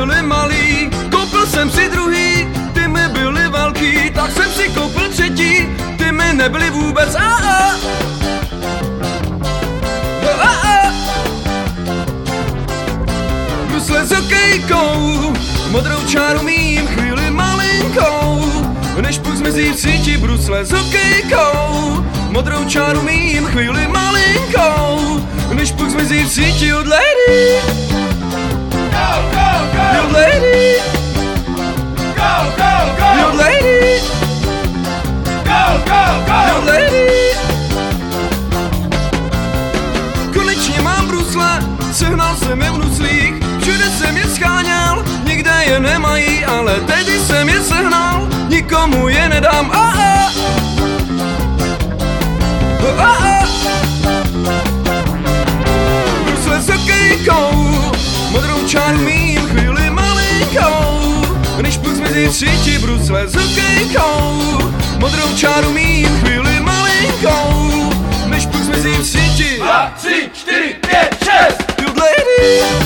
byly malý, koupil jsem si druhý, ty mi byly velký, tak jsem si koupil třetí, ty mi nebyly vůbec Brusle s hokejkou, modrou čáru mým chvíli malinkou, než puk zmizí v síti. Brusle s hokejkou, modrou čáru mým chvíli malinkou, než puk zmizí v síti. Od lady, od lady, od lady, od lady. Konečně mám brusle, sehnal jsem je v nuslích, všude jsem je scháněl, nikde je nemají, ale teď jsem je sehnal, nikomu je nedám. Brusle s hokejkou, modrou čáru mým chvíli malinkou, než puk zmizí v síti. Brusle s hokejkou, modrou čáru mým chvíli malinkou, než puk zmizí v síti. 2, 3, 4, 5, 6. Yodelady.